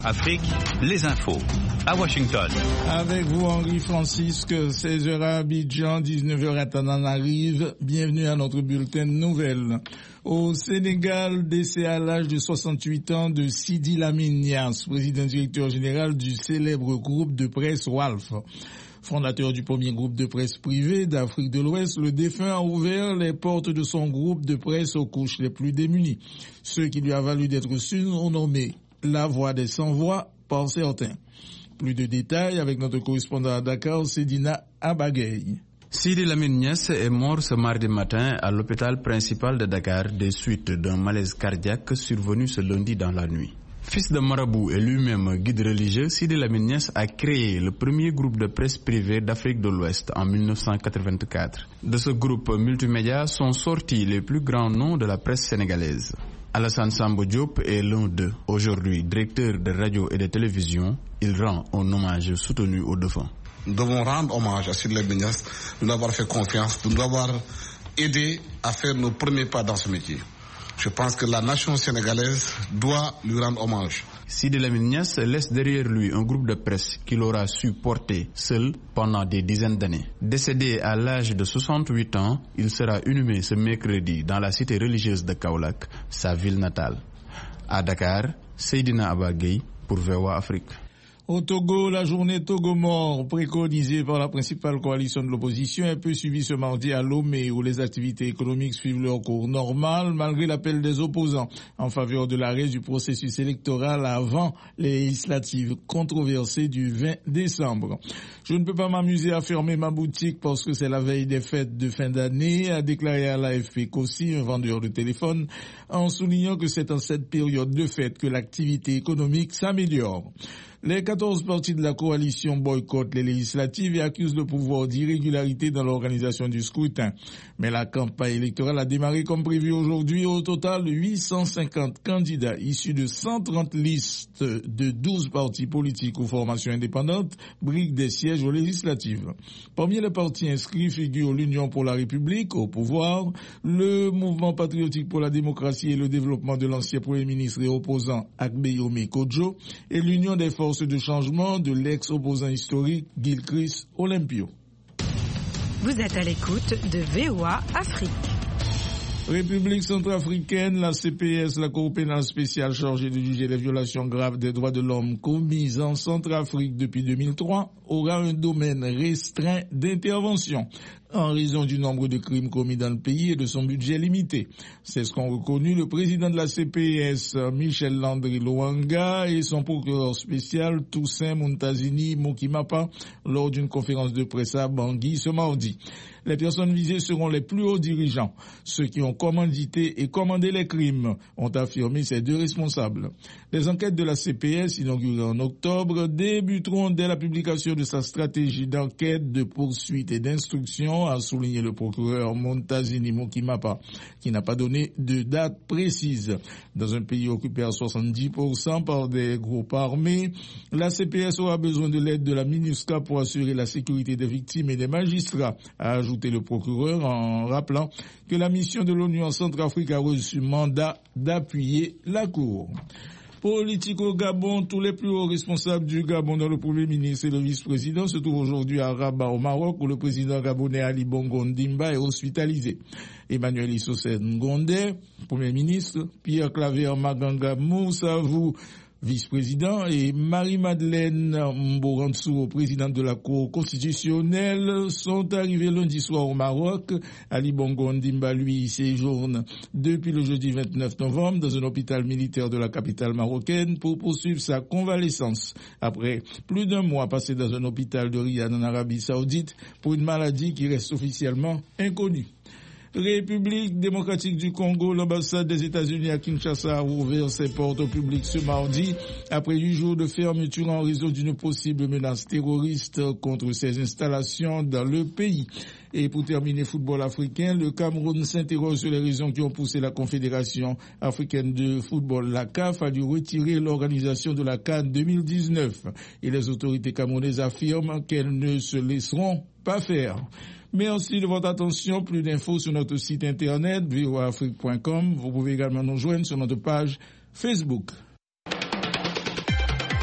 Afrique, les infos. À Washington. Avec vous, Henri Francisque, 16h à Abidjan, 19h à Tananarive. Bienvenue à notre bulletin de nouvelles. Au Sénégal, décès à l'âge de 68 ans de Sidi Lamine Niasse, président directeur général du célèbre groupe de presse Walf. Fondateur du premier groupe de presse privé d'Afrique de l'Ouest, le défunt a ouvert les portes de son groupe de presse aux couches les plus démunies, ce qui lui a valu d'être surnommé la voix des sans-voix par certains. Plus de détails avec notre correspondant à Dakar, Sedina Abagay. Sidi Lamine Niasse est mort ce mardi matin à l'hôpital principal de Dakar des suites d'un malaise cardiaque survenu ce lundi dans la nuit. Fils de marabout et lui-même guide religieux, Sidi Lamine Niasse a créé le premier groupe de presse privée d'Afrique de l'Ouest en 1984. De ce groupe multimédia sont sortis les plus grands noms de la presse sénégalaise. Alassane Sambo Diop est l'un d'eux. Aujourd'hui, directeur de radio et de télévision, il rend un hommage soutenu aux défunts. Nous devons rendre hommage à Sidi Lamine Niasse, de nous avoir fait confiance, de nous avoir aidé à faire nos premiers pas dans ce métier. Je pense que la nation sénégalaise doit lui rendre hommage. Sidi Lamine Niasse laisse derrière lui un groupe de presse qu'il aura su porter seul pendant des dizaines d'années. Décédé à l'âge de 68 ans, il sera inhumé ce mercredi dans la cité religieuse de Kaolack, sa ville natale. À Dakar, Seydina Abagay pour VOA Afrique. Au Togo, la journée Togo mort, préconisée par la principale coalition de l'opposition, est peu suivie ce mardi à Lomé, où les activités économiques suivent leur cours normal, malgré l'appel des opposants en faveur de l'arrêt du processus électoral avant les législatives controversées du 20 décembre. Je ne peux pas m'amuser à fermer ma boutique parce que c'est la veille des fêtes de fin d'année, a déclaré à l'AFP Kossi, un vendeur de téléphone, en soulignant que c'est en cette période de fête que l'activité économique s'améliore. Les 14 partis de la coalition boycottent les législatives et accusent le pouvoir d'irrégularité dans l'organisation du scrutin. Mais la campagne électorale a démarré comme prévu aujourd'hui. Au total, 850 candidats issus de 130 listes de 12 partis politiques ou formations indépendantes briguent des sièges aux législatives. Parmi les partis inscrits figurent l'Union pour la République au pouvoir, le Mouvement patriotique pour la démocratie et le développement de l'ancien Premier ministre et opposant Akbeyome Kodjo et l'Union des forces de changement de l'ex-opposant historique Gilchrist Olympio. Vous êtes à l'écoute de VOA Afrique. République centrafricaine, la CPS, la Cour pénale spéciale chargée de juger les violations graves des droits de l'homme commises en Centrafrique depuis 2003, aura un domaine restreint d'intervention en raison du nombre de crimes commis dans le pays et de son budget limité. C'est ce qu'ont reconnu le président de la CPS, Michel Landry Loanga, et son procureur spécial, Toussaint Muntazini Mokimapa, lors d'une conférence de presse à Bangui ce mardi. Les personnes visées seront les plus hauts dirigeants, ceux qui ont commandité et commandé les crimes, ont affirmé ces deux responsables. Les enquêtes de la CPS, inaugurées en octobre, débuteront dès la publication de sa stratégie d'enquête, de poursuite et d'instruction, a souligné le procureur Muntazini Mokimapa, qui n'a pas donné de date précise. Dans un pays occupé à 70% par des groupes armés, la CPS aura besoin de l'aide de la MINUSCA pour assurer la sécurité des victimes et des magistrats, a ajouté le procureur en rappelant que la mission de l'ONU en Centrafrique a reçu mandat d'appuyer la Cour. Politique au Gabon, tous les plus hauts responsables du Gabon, dont le Premier ministre et le vice-président, se trouvent aujourd'hui à Rabat au Maroc, où le président gabonais Ali Bongo Ndimba est hospitalisé. Emmanuel Issoufou Ngondé, Premier ministre, Pierre Claver Maganga Moussavou, vice-président, et Marie-Madeleine Mborantsou, présidente de la Cour constitutionnelle, sont arrivés lundi soir au Maroc. Ali Bongo Ndimba, lui, séjourne depuis le jeudi 29 novembre dans un hôpital militaire de la capitale marocaine pour poursuivre sa convalescence après plus d'un mois passé dans un hôpital de Riyad en Arabie Saoudite pour une maladie qui reste officiellement inconnue. République démocratique du Congo, l'ambassade des États-Unis à Kinshasa a ouvert ses portes au public ce mardi après 8 jours de fermeture en raison d'une possible menace terroriste contre ses installations dans le pays. Et pour terminer, football africain, le Cameroun s'interroge sur les raisons qui ont poussé la Confédération africaine de football, la CAF, à dû retirer l'organisation de la CAN 2019. Et les autorités camerounaises affirment qu'elles ne se laisseront pas faire. Merci de votre attention. Plus d'infos sur notre site internet voaafrique.com. Vous pouvez également nous joindre sur notre page Facebook.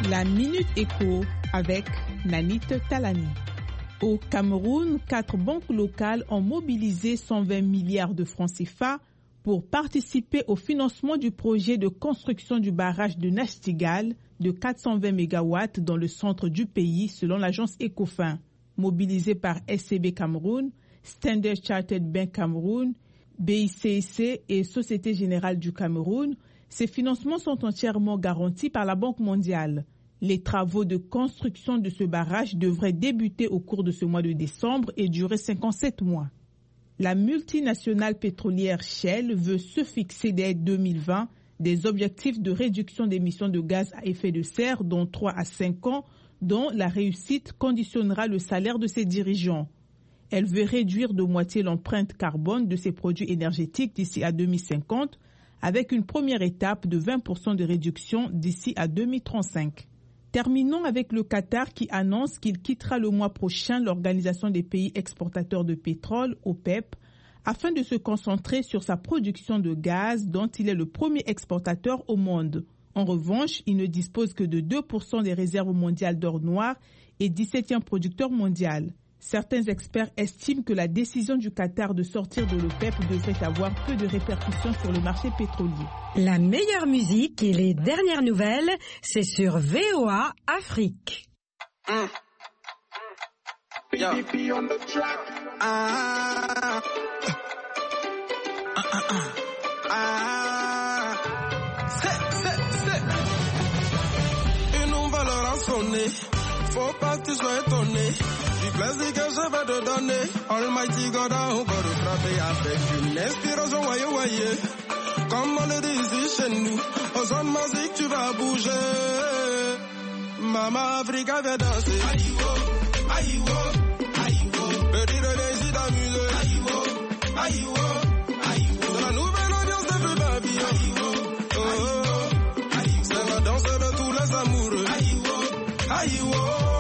La Minute Éco avec Nanit Talani. Au Cameroun, 4 banques locales ont mobilisé 120 milliards de francs CFA pour participer au financement du projet de construction du barrage de Nachtigal de 420 MW dans le centre du pays, selon l'agence Ecofin. Mobilisés par SCB Cameroun, Standard Chartered Bank Cameroun, BICC et Société Générale du Cameroun, ces financements sont entièrement garantis par la Banque mondiale. Les travaux de construction de ce barrage devraient débuter au cours de ce mois de décembre et durer 57 mois. La multinationale pétrolière Shell veut se fixer dès 2020 des objectifs de réduction d'émissions de gaz à effet de serre dans 3 à 5 ans, dont la réussite conditionnera le salaire de ses dirigeants. Elle veut réduire de moitié l'empreinte carbone de ses produits énergétiques d'ici à 2050, avec une première étape de 20% de réduction d'ici à 2035. Terminons avec le Qatar qui annonce qu'il quittera le mois prochain l'Organisation des pays exportateurs de pétrole, OPEP, afin de se concentrer sur sa production de gaz dont il est le premier exportateur au monde. En revanche, il ne dispose que de 2% des réserves mondiales d'or noir et 17e producteur mondial. Certains experts estiment que la décision du Qatar de sortir de l'OPEP devrait avoir peu de répercussions sur le marché pétrolier. La meilleure musique et les dernières nouvelles, c'est sur VOA Afrique. Une nouvelle heure a sonné, faut pas que tu sois étonné. Du plaisir que je vais te donner, Almighty God a encore frappé avec une inspiration voyez. Comme on le dit ici chez nous, aux zones magiques tu vas bouger. Maman Africa vient danser. Aïe-wo, aïe-wo, aïe-wo. Petit désir d'amuser. Aïe-wo, aïe-wo, aïe-wo. C'est la nouvelle ambiance de plus babillon. Aïe-wo, oh, aïe-wo. C'est la danse de tous les amoureux. Aïe-wo, aïe-wo.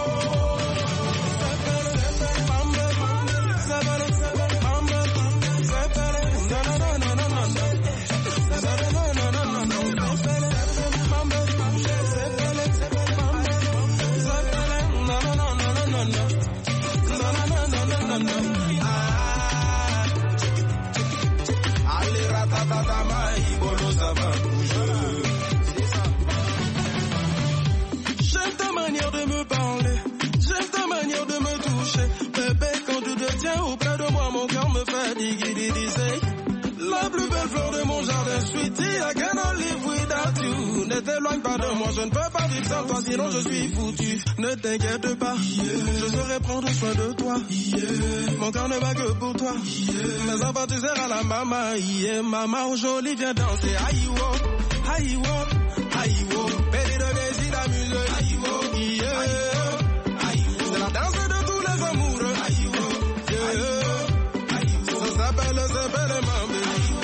J'aime ta manière de me parler, j'aime ta manière de me toucher. Bébé, quand tu te tiens auprès de moi, mon cœur me fait diggy-diggy-say. La plus belle fleur de mon jardin, sweetie, I cannot live without you. Ne t'éloigne pas de moi, je ne peux pas vivre sans toi, sinon je suis foutu. Ne t'inquiète pas, je saurai prendre soin de toi. Mon cœur ne bat que pour toi. Mes enfants, tu seras la maman. Maman jolie, viens danser. Aïe-wo, aïe-wo, aïe-wo. Pédé de désir d'amuser. Aïe-wo, aïe-wo. C'est la danse de tous les amoureux. Aïe-wo, aïe-wo. Ça s'appelle mambe.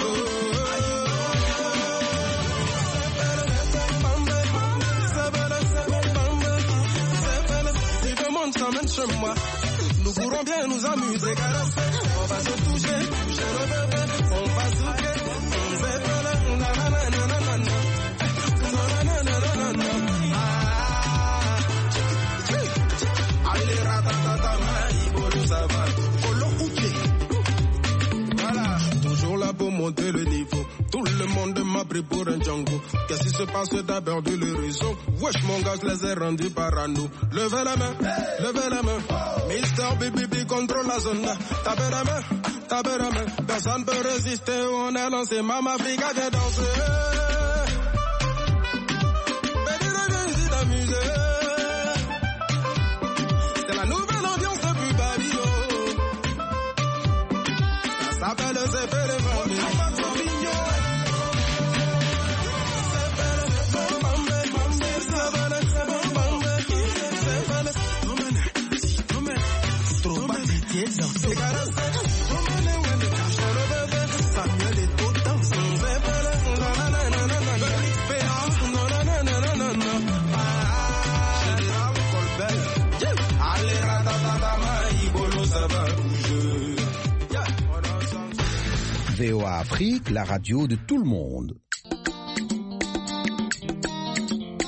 S'emmène chez moi, nous pourrons bien nous amuser, caresser, on va se toucher, le bébé, on va souffler, on s'épelle, nanana, allez, ratatata, maïbolo, ça va, colo outé. Voilà, toujours là pour monter le niveau. Tout le monde m'a pris pour un Django. Qu'est-ce qui se passe d'abord de le réseau? Wesh mon gars, je les ai rendus parano. Levez la main, levez la main. Mister BBB contrôle la zone. Tapez la main. Personne peut résister, on est lancé. Maman Africa vient danser. Baby, reviens ici t'amuser. C'est la nouvelle ambiance depuis Babylone. Ça s'appelle le CP de Mamie. VOA Afrique, la radio de tout le monde.